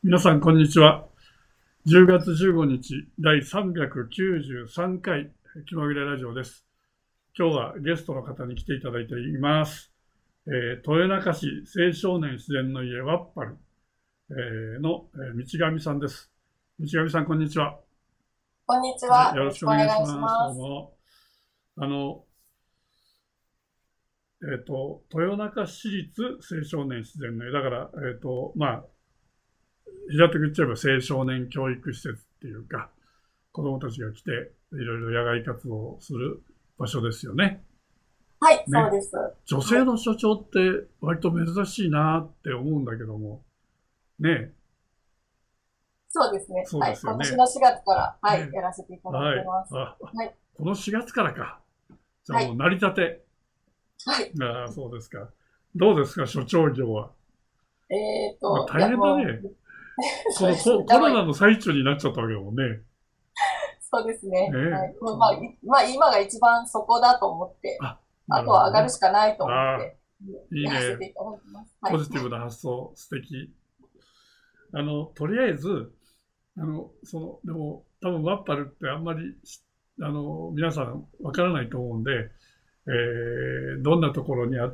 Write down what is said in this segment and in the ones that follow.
皆さん、こんにちは。10月15日、第393回、気まぐれラジオです。今日はゲストの方に来ていただいています。豊中市青少年自然の家ワッパル、の、道上さんです。道上さん、こんにちは。 こんにちは。 よろしくおよろしくお願願いします。 いします。 どうも。豊中市立青少年自然の家だから、平たく言っちゃえば青少年教育施設っていうか、子どもたちが来ていろいろ野外活動をする場所ですよね。 はい、そうね。 です。 女はい、 性の所長って割と珍しいなって思うんだけども、ね。 そうですね。 そうはい、 ですよね。 今年の4月から、はい、 ね。 やらせていただいはい。 てます。 あ、 はい、 この4月からか。じゃあはい、 もう成り立て。 はい。 ああ、そうですか。どうですか、所長業は。 いや、 大変だもね。 う、 このそうですね。 コロナの最中になっちゃったわけだもんね。 そうですね。はね。 い。もうまあ、今が一番そこだと思って、 あ、なあとは上がるるほどね。 しかないと思っああ、 て、 いいね。 やらせていただきます。はい。 ポジティブな発想、素敵。とりあえず、でも、多分ワッパルってあんまり、皆さんわからないと思うんで、どんなところにあって、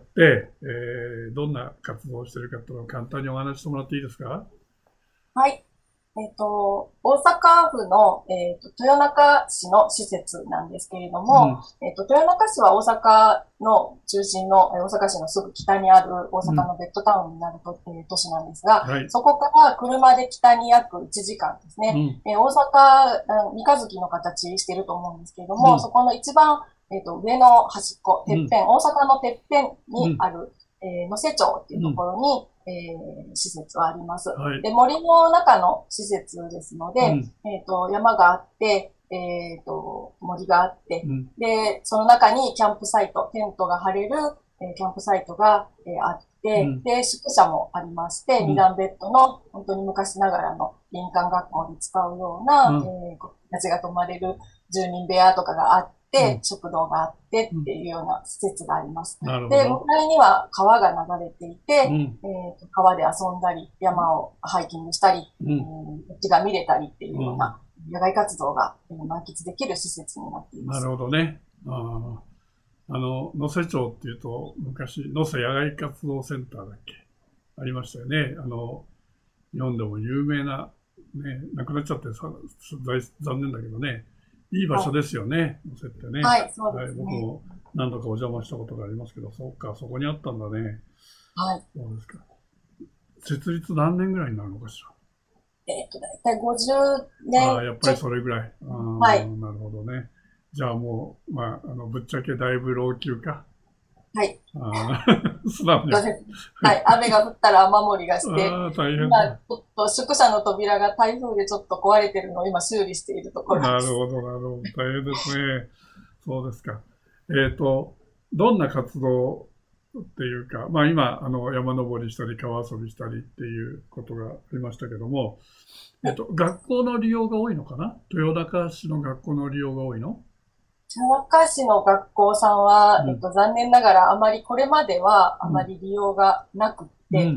どんな活動をしているかというのを簡単にお話ししてもらっていいですか？ はい。大阪府の、豊中市の施設なんですけれども、 うん、 豊中市は大阪の中心の、大阪市のすぐ北にある大うん、 阪のベッドタウンになる都市なんですが、 はい、 そこから車で北に約1時間ですね。 うん、 大阪、三日月の形してると思うんですけれども、そうん、 この一番、上の端っこ、 うん、 てっぺん、大阪のてっぺんうん、 にある、能勢町っていうとうん、 ころに、施設はあります。 はい、 で、森の中の施設ですので、 うん、 山があって、森があって、 うん、 で、その中にキャンプサイト、テントが張れる、キャンプサイトが、あって、 うん、 で、宿舎もありまして、 うん、 二段ベッドの本当に昔ながらの林間学校で使うような、 うん、 たちが泊まれる住人部屋とかがあって、 うん、 食堂があってうん、 っていうような施設があります。で、向なるほど。 かいには川が流れていて、 うん、 川で遊んだり、山をハイキングしたり、 うん、 土地が見れたりっていううん、 ような野外活動が満喫できる施設になっていまなるす。 ほどね。能勢町っていうと、昔、能勢野外活動センターだっけありましたよね。日本でも有名な、ね、亡くなっちゃって残念だけどね、いい場所はい。 ですよね、能勢ってね。 はい、そうはい、 ですね。 僕も何度かお邪魔したことがありますけど、そうか、そこにあったんだね。 はい。 そうですか。設立何年ぐらいになるのかしだいたい50 ら。ああ、 年やっぱりちょっと、 それぐらい。ああ、 はい。 なるほどね。じゃあもう、ぶっちゃけだいぶ老朽か。 はい。 ああ、素直に。はい。 そうです。はい。雨が降ったら雨漏りがして、 ああ、大変今、ちだ。 ょっと宿舎の扉が台風でちょっと壊れてるのを今修理しているところです。 なるほど、なるほど。大変ですね。そうですか。どんな活動っていうか、まあ今、山登りしたり、川遊びしたりっていうことがありましたけども、学校の利用が多いのかな？豊中市の学校の利用が多いの？ 豊中市の学校さんは、 うん、 残念ながらあまりこれまではあうん、 まり利用がなくって、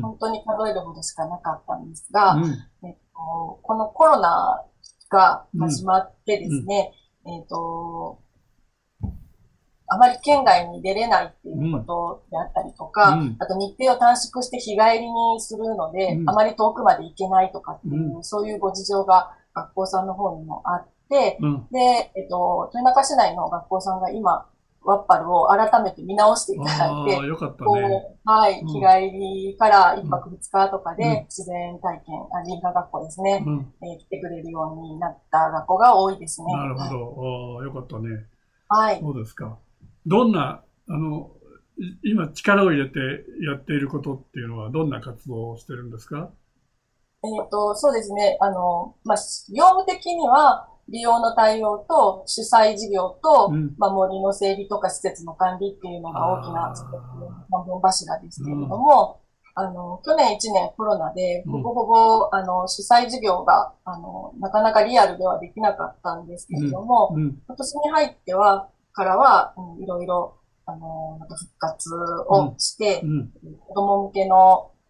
うん、 本当に数えるほどしかなかったんですが、 うん、 このコロナがうん、 始まってでうん、 すね、あまり県外に出れないっていうこうん、 とであったりとか、 うん、 あと日程を短縮して日帰りにするので、あうん、 まり遠くまで行けないとかっていうん、 う、そういうご事情が学校さんの方にもあって、 うん。 で、豊中市内の学校さんが今、ワッパルを改めて見直していただいああ、 て、 よかったね。 はい、日うん、 帰りから一うん、 泊二日とかうん、 で自然体験、林間学校ですね、 うん。 来てくれるようになった学校が多いですね。 なるほはい。 ど。ああ、よかったね。 はい。 そうですか。どんな、今力を入れてやっていることっていうのはどんな活動をしてるんですか？ そうですね。まあ、業務的には、利用の対応と、主催事業と、 うん。 まあ、森の整備とか施設の管理っていうのが大きなあ 3本柱ですあ、うけれどん、 も、去年1年コロナで、 うん、 ほぼほぼ、主催事業が、なかなかリアルではできなかったんですけれどうん、 も、 うん、 今年に入っては、からは、いろいろ、また復活うん、 をして、 うん、 子供向けの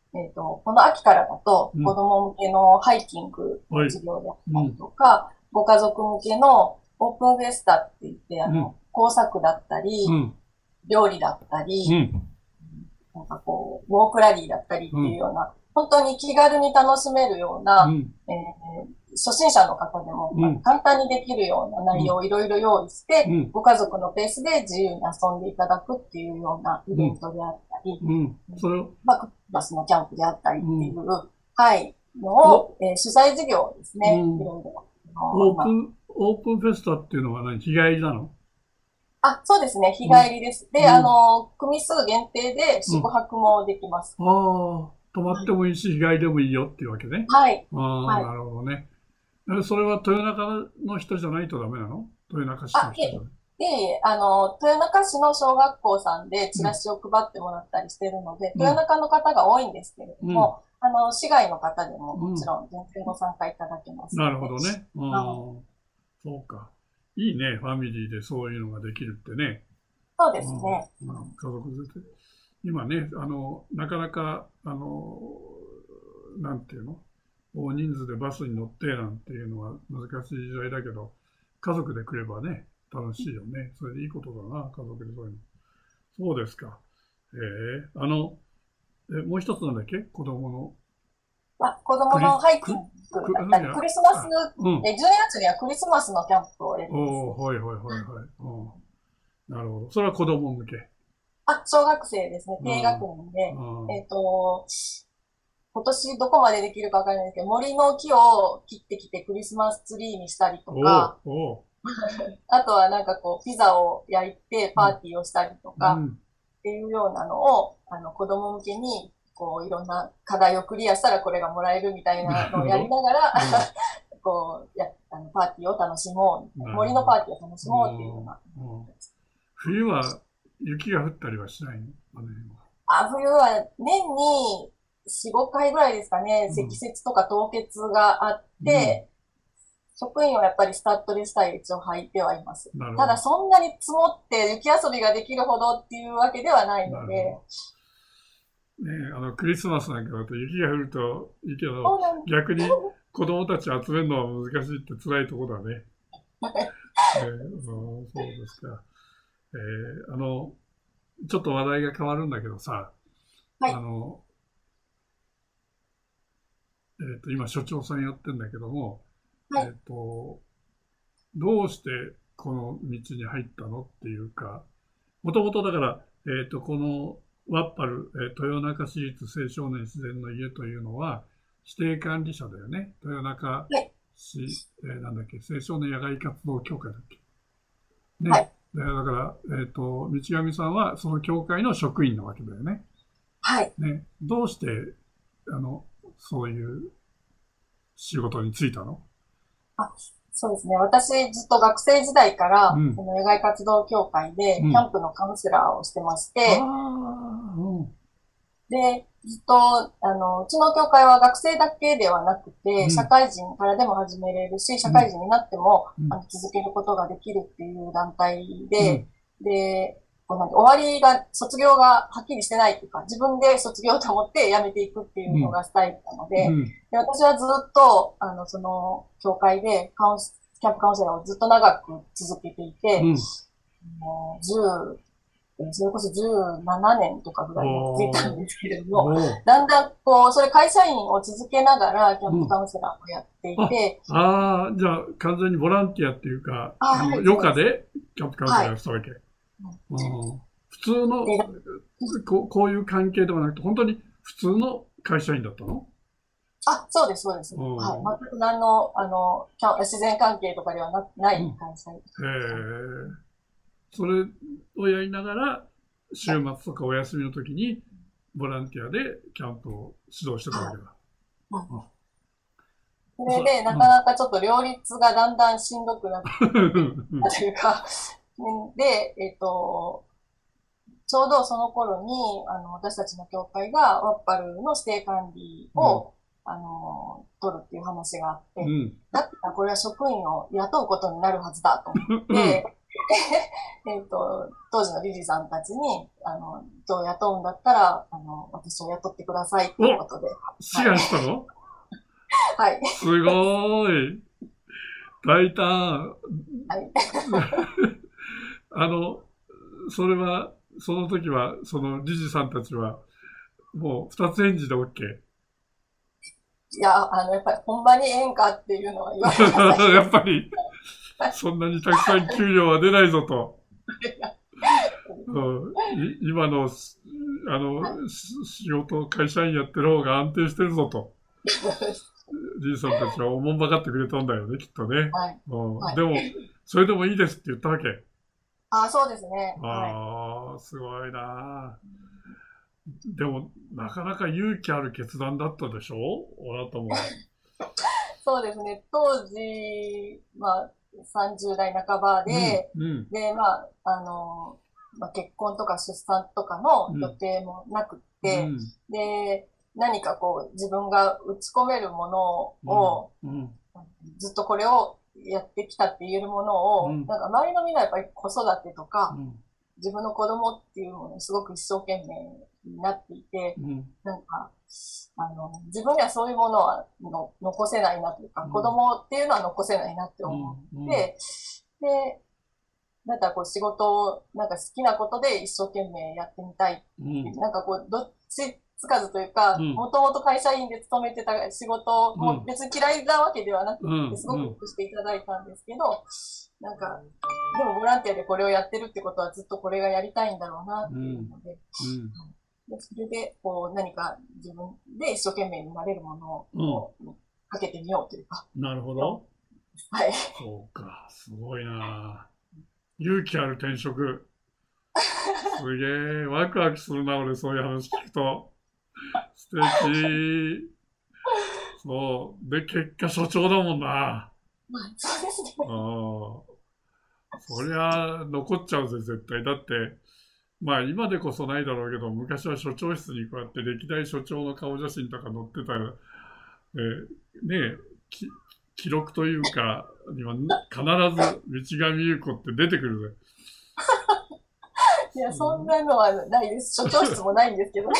この秋からだと、 うん。 子供向けのハイキングのはい。 授業であっうん。 たりとか、ご家族向けのオープンフェスタって言って、 うん。 工作だったり、 うん。 料理だったり、 うん。 なんかこう、ウォークラリーだったりっうん。 ていうような、本当に気軽に楽しめるような、 うん。 初心者の方でもうん。 簡単にできるような内容をいろいろ用意して、 うん。 ご家族のペースで自由に遊んでいただくっていうようなイうん。 ベントであったり、 うん。それを、 まあ、クリスマスのキャンプであったりっうん。 ていう、はい、のお、 を、主催事業をですね、いうん。 ろいろ、今、 オープンフェスタっていうのは何？日帰りなの？ あ、そうですね、日うん。 帰りです。で、 うん。 組数限定でうん。 宿泊もできます。 ああ、泊まはい。 ってもいいし、日帰りでもいいよっていうわけね。 はい。 ああ、 はい。 なるほどね。それは豊中の人じゃないとダメなの？豊中市のあ、いえ、 人じゃない。 いえいえ、豊中市の小学校さんでチうん。 ラシを配ってもらったりしてるので、 うん。 豊中の方が多いんですけれどうん。 も、市外の方でもうん。 もちろん全然ご参加いただけますなるので、 ほどね。あはい。 あ、そうか。いいね、ファミリーでそういうのができるってね。 そうでうん。 すね。 うん、家族連れて。今ね、なかなか、なんていうの、大人数でバスに乗ってなんていうのは難しい時代だけど、家族で来ればね、楽しいよね。それでいいことだな、家族でそういうの。そうですか。もう一つなんだっけ、子供のまあ、子供クリ、 のハイキンク、 グだったり、 いや、 クリスマス、 あ、うん。 12月にはクリスマスのキャンプをやります。 おー、はいはいはいはい。うん、なるほど。それは子供向け。 あ、小学生ですね。低うん、 学年で、 うん。 今年どこまでできるかわからないですけど、森の木を切ってきてクリスマスツリーにしたりとおー、 か、 おー、 あとはなんかこう、ピザを焼いてうん、 パーティーをしたりとか、 うん。 っていうようなのを、子供向けに、こう、いろんな課題をクリアしたらこれがもらえるみたいななのをやりるほど。 ながら、 うん、 こう、パーティーを楽しもう、 なる森のパーティーを楽しもうっていうような。 ほど。うん。冬は雪が降ったりはしないの？あの辺は。 冬は年に4、5回ぐらいですかね、積うん、 雪とか凍結があっうん。 て、職員はやっぱりスタッドレスタイヤ一応履いてはいます。ただなるほど。 そんなに積もって雪遊びができるほどっていうわけではないので、 なるほど。ねえ、クリスマスなんかだと雪が降るといいけど、 そうなんで逆に子供たち集めるのは難しいって辛いところだね。 す。 そうですか。ちょっと話題が変わるんだけどさ、 はい、 あの、今所長さんやってんだけども、 はい、 どうしてこの道に入ったのっていうか、もともとだから、このワッパル、豊中市立青少年自然の家というのは、指定管理者だよね。豊中はい、 市、なんだっけ、青少年野外活動協会だっけ。ね。 はい、 だから、道上さんはその協会の職員なわけだよね。 はい。 ね。どうして、あの、そういう仕事に就いたの？ あ、そうですね。私ずっと学生時代から、 うん。 その野外活動協会でうん。 キャンプのカウンセラーをしてましあて、 あ、うん。 で、ずっと、うちの協会は学生だけではなくて、社うん。 会人からでも始めれるし、社うん。 会人になっても、 うん。 続けることができるっていう団体で、 うん。 で、こうなんて終わりが、卒業がはっきりしてないっていうか、自分で卒業と思って辞めていくっていうのうん。 がスタイルなので、 うん。 で私はずっと、その、協会でキャンプカウンセラーをずっと長く続けていて、 うん。 もうそれこそ17年とかぐらいやっていたんおー、 ですけれども、 おー、 だんだんこう、それ会社員を続けながらキャンプうん。 カウンセラーをやっていあ、 て、 じゃあ完全にボランティアっていうか、 はい、そうです。 余暇でキャンプカウンセはい。 ラーしたわけ。普通ので、 こういう関係ではなくて、本当に普通の会社員だったの？ そうです、そうです。 うはい。 ん。 全く何の、自然関係とかではないうん。 会社員。 へえ。それをやりながら、週はい。 末とかお休みの時に、ボランティアでキャンプを指導してたわはい。 けだ。 うん。 あ、 それで、なうん。 かなかちょっと両立がだんだんしんどくなってきたというか、で、ちょうどその頃に、私たちの協会がワッパルの指定管理うん。 を、取るっていう話があって、 うん。 だったらこれは職員を雇うことになるはずだと思っうん。 て、 当時の理事さんたちに、今日雇うんだったら、私を雇ってくださいということで。 志願したの？ はい。 すごい。大胆。 はい。 あの、それは、その時は、その理事さんたちは、もう二つ返事で OK。 いや、やっぱり本場にええんかっていうのは言われましたけど。 やっぱり、そんなにたくさん給料は出ないぞと。今の、仕事、会社員やってる方が安定してるぞと。じいさんたちはおもんばかってくれたんだよね、きっとね。 はい。はい。 でも、それでもいいですって言ったわけ。 そうですね。はい。 ああ、すごいな。でも、なかなか勇気ある決断だったでしょ、あなたも。 そうですね。当時、まあ、30代半ばうん、 で、 うん、 で、結婚とか出産とかの予うん、 定もなくって、 うん、 で、何かこう、自分が打ち込めるものうん、 を、 うん、 ずっとこれをやってきたって言えるものを、 うん、 なんか周りのみんなやっぱり子育てとか、 うん、 自分の子供っていうものにすごく一生懸命になっていて、 うん、 なんか、自分にはそういうものは残せないなというか、子うん、 供っていうのは残せないなってう思っん、 て、で、なんかこう仕事を、なんか好きなことで一生懸命やってみたいうん、 っていう、なんかこう、どっちつかずというか、 うん、 もともと会社員で勤めてた仕事もうん、 別に嫌いなわけではなくって、 うん、 すごくようん、 くしていただいたんですけど、なんか、でもボランティアでこれをやってるってことはずっとこれがやりたいんだろうなっていううん、 ので、 うん、 でそれで、こう、何か自分で一生懸命になれるものうん。 をかけてみようというか、 なるほとど。 はい。 そうか、すごいな。勇気ある転職。すげえ、ワクワクするな、俺、そういう話聞くと。素敵。そう。で、結果、所長だもんな。 まあ、そうですね。 ああ。そりゃ、残っちゃうぜ、絶対。だって、まあ、今でこそないだろうけど、昔は所長室にこうやって歴代所長の顔写真とか載ってたら、ねえ、記録というか、には必ず道上優子って出てくるぜ。 いや、そんなのはないです。所長室もないんですけどね。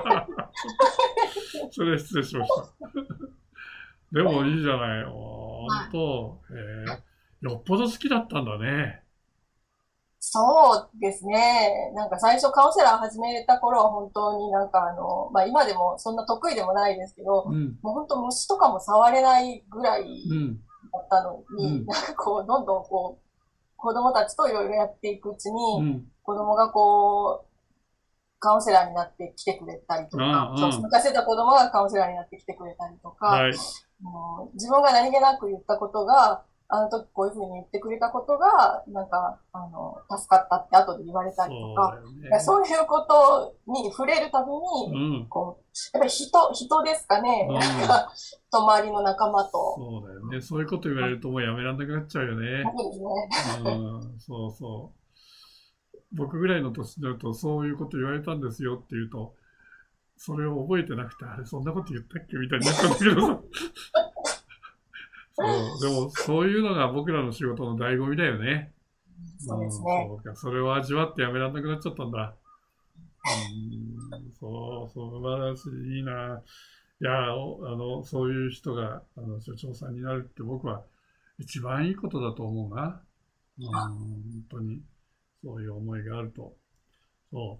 それ失礼しました。でもいいじゃない。本はい。 当、よっぽど好きだったんだね。 そうですね。なんか最初カウンセラー始めた頃は本当になんか今でもそんな得意でもないですけど、 うん、 もう本当虫とかも触れないぐらいうん、 だったのに、 うん、 なんかこう、どんどんこう、子供たちといろいろやっていくうちに、 うん。 子供がこう、カウンセラーになってきてくれたりとか、そう、 あ昔た子供がカウンセラーになってきてくれたりとあ、 か、 はい。 自分が何気なく言ったことが、あの時こういうふうに言ってくれたことが、なんか、助かったって後で言われたりとか、 そうだよね。 そういうことに触れるたびに、 うん、 こう、やっぱり人ですかね。 うなんん。 か、周りの仲間と、 そうだよね。そういうこと言われるともうやめられなくなっちゃうよね。 そうですうね。 ん、そうそう。僕ぐらいの年になるとそういうこと言われたんですよって言うと、それを覚えてなくて、あれ、そんなこと言ったっけみたいになっちゃうんだけどさ。そう。でも、そういうのが僕らの仕事の醍醐味だよね。 そうですうん、 ね。 そうか。それを味わってやめられなくなっちゃったんだ。そう、素晴らしい。いいな。いや、そういう人が、所長さんになるって僕は一番いいことだと思うな。本当に、そういう思いがあると。そう。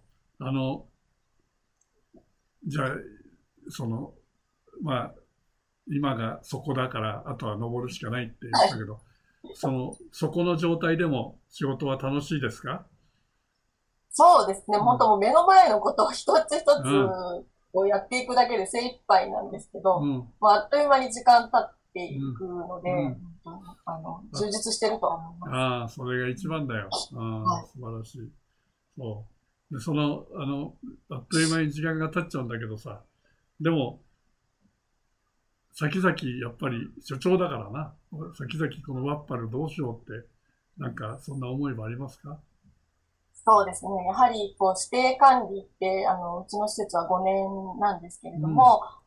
じゃあ、その、まあ、今がそこだから、あとは登るしかないって言っはい。 たけど、そこの状態でも仕事は楽しいですか？ そうですね。 うん。 本当もう目の前のことを一つ一つうん。 をやっていくだけで精一杯なんですけど、 うん。 まあ、あっという間に時間経っていうん。 くので、 うん。 本当充実してるとは思います。 ああ、それが一番だよ。ああ、 はい。 素晴らしい。そう。で、あっという間に時間が経っちゃうんだけどさ、でも、先々やっぱり所長だからな。先々このワッパルどうしようって、なんかそんな思いはありますか？ そうですね。やはり、こう、指定管理って、うちの施設は5年なんですけれうん。 ども、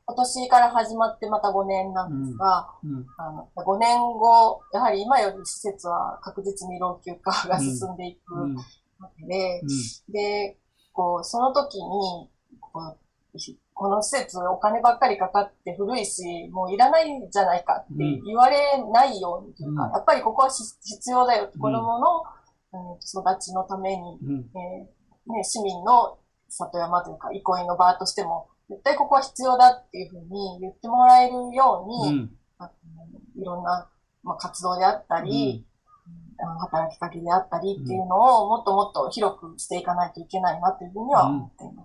今年から始まってまた5年なんですが、5年後、やはり今より施設は確実に老朽化が進んでいくわけで、で、その時に、この施設お金ばっかりかかって古いし、もういらないんじゃないかって言われないようにというか、やっぱりここは必要だよ。子供の育ちのために、市民の里山というか、憩いの場としても、絶対ここは必要だっていうふうに言ってもらえるように、いろんな、活動であったり、働きかけであったりっていうのをもっともっと広くしていかないといけないなというふうには思っています。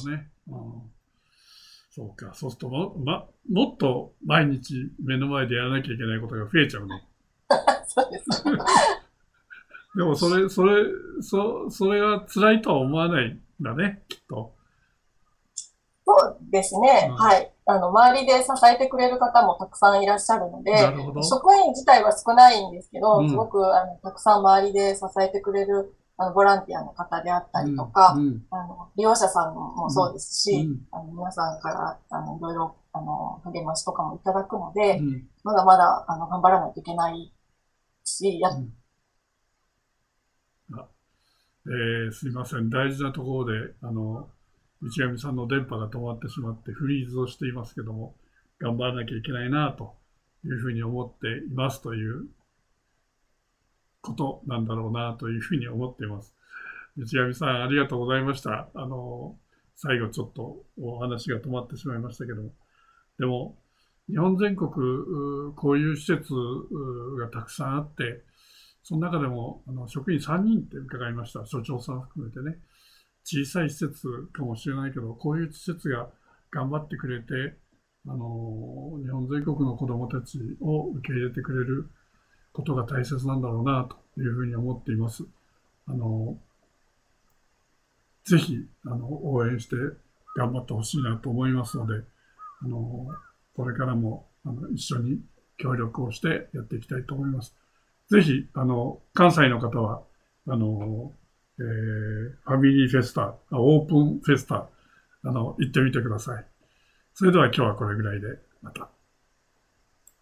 なるほどね。そうか。そうするともっと毎日目の前でやらなきゃいけないことが増えちゃうね。 そうです。 でもそれは辛いとは思わないんだね、きっと。 そうですね。はい。周りで支えてくれる方もたくさんいらっしゃるので、職員自体は少ないんですけど、すごくたくさん周りで支えてくれるボランティアの方であったりとか、利用者さんもそうですし、皆さんからいろいろ励ましとかもいただくので、まだまだ頑張らないといけないし、 すいません。大事なところで、道上さんの電波が止まってしまってフリーズをしていますけども、頑張らなきゃいけないなというふうに思っていますということなんだろうなというふうに思っています。道上さん、ありがとうございました。最後ちょっとお話が止まってしまいましたけども。でも、日本全国、こういう施設がたくさんあって、その中でも職員3人って伺いました。所長さん含めてね。小さい施設かもしれないけど、こういう施設が頑張ってくれて、日本全国の子どもたちを受け入れてくれることが大切なんだろうなというふうに思っています。ぜひ応援して頑張ってほしいなと思いますので、これからも一緒に協力をしてやっていきたいと思います。ぜひ関西の方はファミリーフェスタ、オープンフェスタ行ってみてください。それでは今日はこれぐらいでまた。